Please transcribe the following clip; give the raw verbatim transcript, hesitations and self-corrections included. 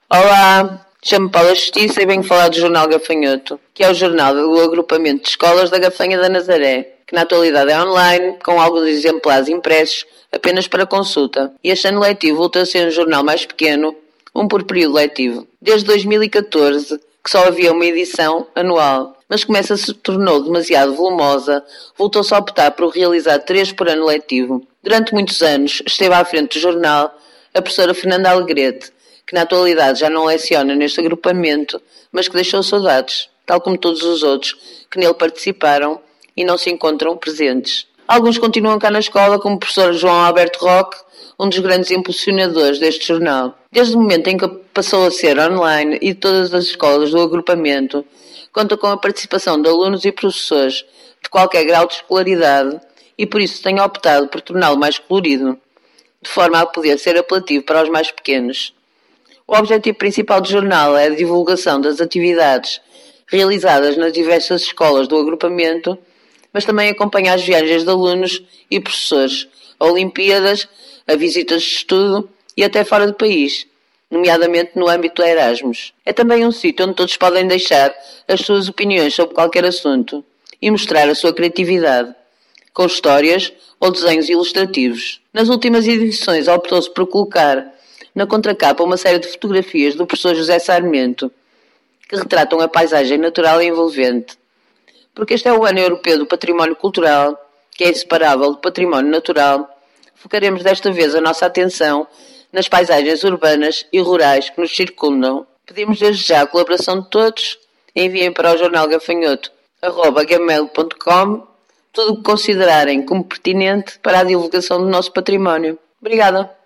Olá, chamo-me Paula Justiça e venho falar do Jornal Gafanhoto, que é o jornal do agrupamento de escolas da Gafanha da Nazaré, que na atualidade é online, com alguns exemplares impressos apenas para consulta. E este ano letivo voltou a ser um jornal mais pequeno, um por período letivo. Desde dois mil e catorze, que só havia uma edição anual, mas como essa se tornou demasiado volumosa, voltou-se a optar por realizar três por ano letivo. Durante muitos anos esteve à frente do jornal a professora Fernanda Alegrete, que na atualidade já não leciona neste agrupamento, mas que deixou saudades, tal como todos os outros que nele participaram e não se encontram presentes. Alguns continuam cá na escola, como o professor João Alberto Roque, um dos grandes impulsionadores deste jornal. Desde o momento em que passou a ser online e todas as escolas do agrupamento conta com a participação de alunos e professores de qualquer grau de escolaridade e por isso tenho optado por torná-lo mais colorido, de forma a poder ser apelativo para os mais pequenos. O objetivo principal do jornal é a divulgação das atividades realizadas nas diversas escolas do agrupamento, mas também acompanha as viagens de alunos e professores, a Olimpíadas, a visitas de estudo e até fora do país, nomeadamente no âmbito do Erasmus. É também um sítio onde todos podem deixar as suas opiniões sobre qualquer assunto e mostrar a sua criatividade, com histórias ou desenhos ilustrativos. Nas últimas edições optou-se por colocar na contracapa uma série de fotografias do professor José Sarmento, que retratam a paisagem natural e envolvente. Porque este é o ano europeu do património cultural, que é inseparável do património natural, focaremos desta vez a nossa atenção nas paisagens urbanas e rurais que nos circundam. Pedimos desde já a colaboração de todos. Enviem para o jornal gafanhoto arroba gmail ponto com tudo o que considerarem como pertinente para a divulgação do nosso património. Obrigada.